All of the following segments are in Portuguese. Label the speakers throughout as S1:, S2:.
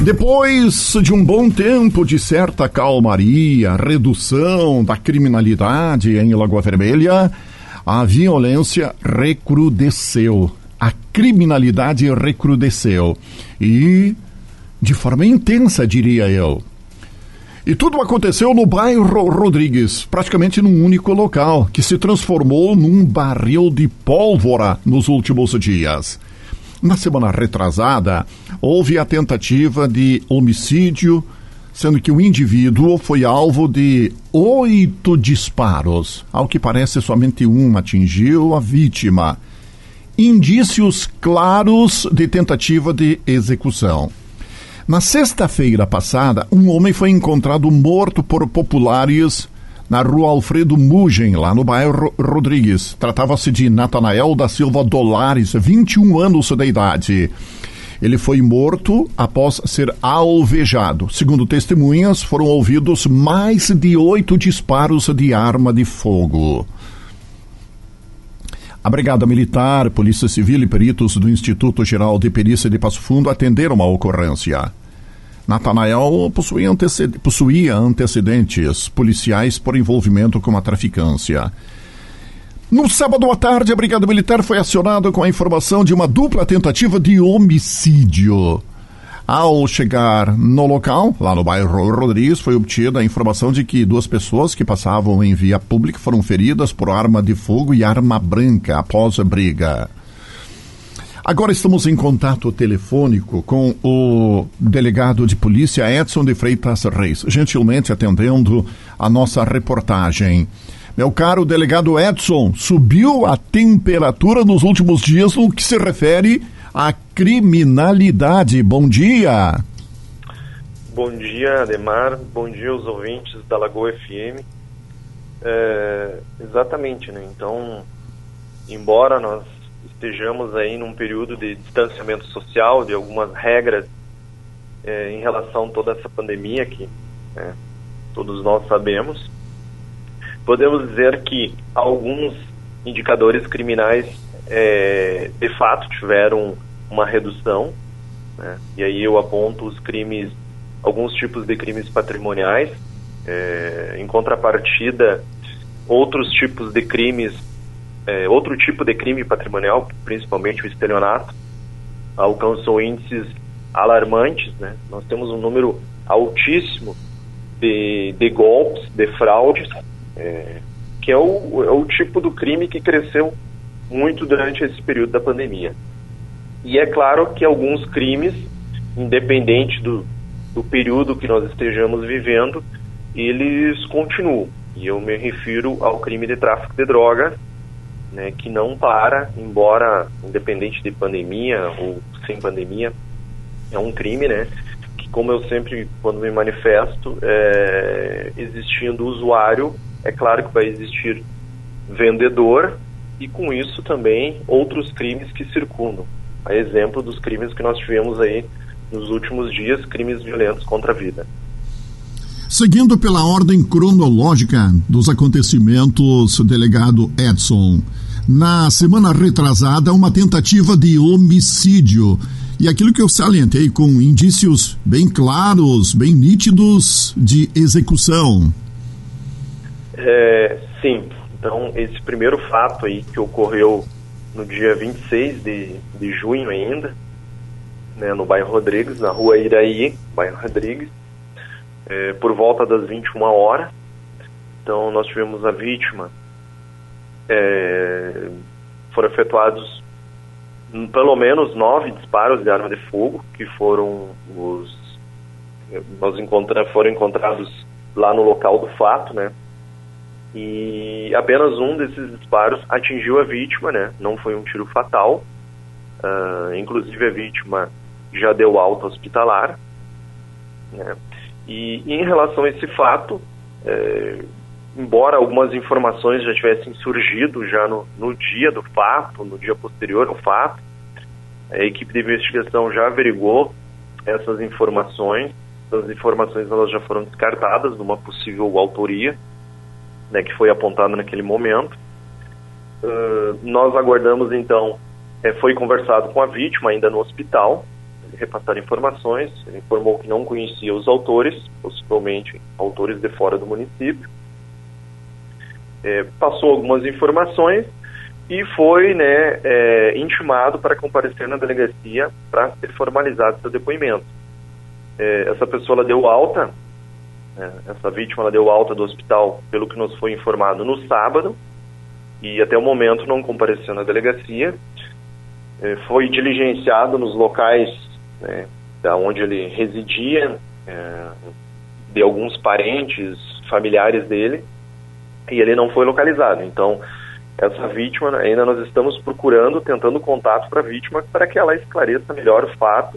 S1: Depois de um bom tempo de certa calmaria, redução da criminalidade em Lagoa Vermelha, a violência recrudesceu. A criminalidade recrudesceu. E de forma intensa, diria eu. E tudo aconteceu no bairro Rodrigues, praticamente num único local, que se transformou num barril de pólvora nos últimos dias. Na semana retrasada, houve a tentativa de homicídio, sendo que o indivíduo foi alvo de 8 disparos. Ao que parece, somente um atingiu a vítima. Indícios claros de tentativa de execução. Na sexta-feira passada, um homem foi encontrado morto por populares na rua Alfredo Mugen, lá no bairro Rodrigues. Tratava-se de Natanael da Silva Dolares, 21 anos de idade. Ele foi morto após ser alvejado. Segundo testemunhas, foram ouvidos mais de 8 disparos de arma de fogo. A Brigada Militar, Polícia Civil e peritos do Instituto Geral de Perícia de Passo Fundo atenderam a ocorrência. Natanael possuía antecedentes policiais por envolvimento com a traficância. No sábado à tarde, a Brigada Militar foi acionada com a informação de uma dupla tentativa de homicídio. Ao chegar no local, lá no bairro Rodrigues, foi obtida a informação de que 2 pessoas que passavam em via pública foram feridas por arma de fogo e arma branca após a briga. Agora estamos em contato telefônico com o delegado de polícia Edson de Freitas Reis, gentilmente atendendo a nossa reportagem. Meu caro delegado Edson, subiu a temperatura nos últimos dias no que se refere à criminalidade. Bom dia.
S2: Bom dia, Ademar. Bom dia aos ouvintes da Lagoa FM. Exatamente, né? Então, embora nós estejamos aí num período de distanciamento social, de algumas regras em relação a toda essa pandemia que todos nós sabemos, podemos dizer que alguns indicadores criminais de fato tiveram uma redução, né? E aí eu aponto alguns tipos de crimes patrimoniais, em contrapartida, outros tipos de crimes, outro tipo de crime patrimonial, principalmente o estelionato, alcançou índices alarmantes, né? Nós temos um número altíssimo de golpes, de fraudes, que é o tipo do crime que cresceu muito durante esse período da pandemia. E é claro que alguns crimes, independente do período que nós estejamos vivendo, eles continuam. E eu me refiro ao crime de tráfico de drogas, né, que não para, embora independente de pandemia ou sem pandemia, é um crime, né, que, como eu sempre, quando me manifesto, existindo usuário, é claro que vai existir vendedor, e com isso também outros crimes que circundam. A exemplo dos crimes que nós tivemos aí nos últimos dias, crimes violentos contra a vida.
S1: Seguindo pela ordem cronológica dos acontecimentos, delegado Edson, na semana retrasada, uma tentativa de homicídio. E aquilo que eu salientei, com indícios bem claros, bem nítidos de execução.
S2: Sim. Então, esse primeiro fato aí que ocorreu no dia 26 de junho ainda, né, no bairro Rodrigues, na rua Iraí, bairro Rodrigues, por volta das 21 horas. Então, nós tivemos a vítima. Foram efetuados pelo menos 9 disparos de arma de fogo, que foram foram encontrados lá no local do fato, né? E apenas um desses disparos atingiu a vítima, né? Não foi um tiro fatal. Inclusive a vítima já deu alta hospitalar, né? E em relação a esse fato, embora algumas informações já tivessem surgido já no dia do fato, no dia posterior ao fato, a equipe de investigação já averigou essas informações. As informações elas já foram descartadas de uma possível autoria, né, que foi apontada naquele momento. Nós aguardamos então, foi conversado com a vítima ainda no hospital, repassar informações. Ele informou que não conhecia os autores, possivelmente autores de fora do município. Passou algumas informações e foi, intimado para comparecer na delegacia para ser formalizado seu depoimento. Essa pessoa ela deu alta, essa vítima ela deu alta do hospital, pelo que nos foi informado, no sábado, e até o momento não compareceu na delegacia. Foi diligenciado nos locais, da onde ele residia, de alguns parentes, familiares dele, e ele não foi localizado. Então, essa vítima, ainda nós estamos procurando, tentando contato para a vítima, para que ela esclareça melhor o fato,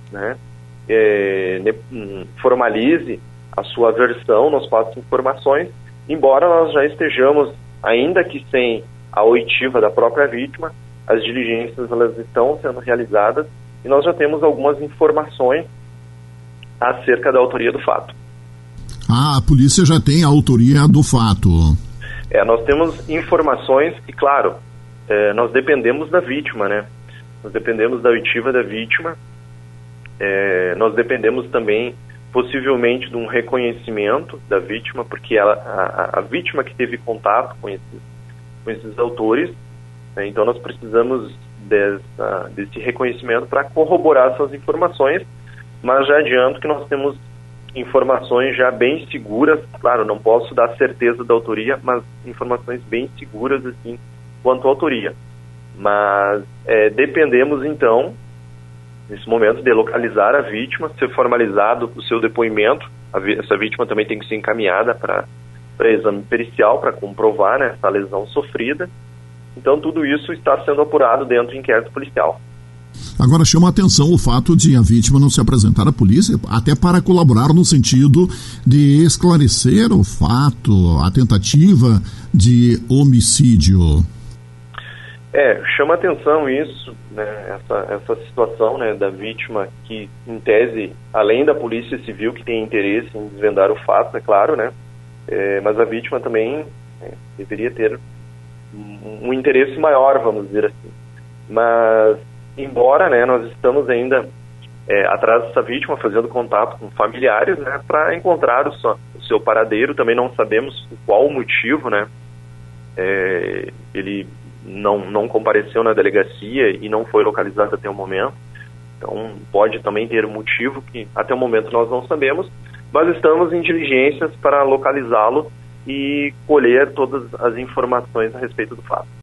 S2: formalize a sua versão, nos passe informações, embora nós já estejamos, ainda que sem a oitiva da própria vítima, as diligências elas estão sendo realizadas e nós já temos algumas informações acerca da autoria do fato.
S1: A polícia já tem a autoria do fato.
S2: Nós temos informações e, claro, nós dependemos da vítima, Nós dependemos da oitiva da vítima, nós dependemos também, possivelmente, de um reconhecimento da vítima, porque a vítima que teve contato com esses autores, então nós precisamos desse reconhecimento para corroborar essas informações, mas já adianto que nós temos informações já bem seguras, claro, não posso dar certeza da autoria, mas informações bem seguras, assim, quanto à autoria. Mas dependemos, então, nesse momento, de localizar a vítima, ser formalizado o seu depoimento. Essa vítima também tem que ser encaminhada para exame pericial, para comprovar essa lesão sofrida. Então, tudo isso está sendo apurado dentro do inquérito policial.
S1: Agora, chama a atenção o fato de a vítima não se apresentar à polícia, até para colaborar no sentido de esclarecer o fato, a tentativa de homicídio.
S2: Chama atenção isso, essa situação, da vítima que, em tese, além da Polícia Civil, que tem interesse em desvendar o fato, é claro, mas a vítima também deveria ter um interesse maior, vamos dizer assim. Mas, embora, nós estamos ainda atrás dessa vítima, fazendo contato com familiares, para encontrar o seu paradeiro. Também não sabemos qual o motivo, ele não compareceu na delegacia e não foi localizado até o momento. Então, pode também ter um motivo que até o momento nós não sabemos, mas estamos em diligências para localizá-lo e colher todas as informações a respeito do fato.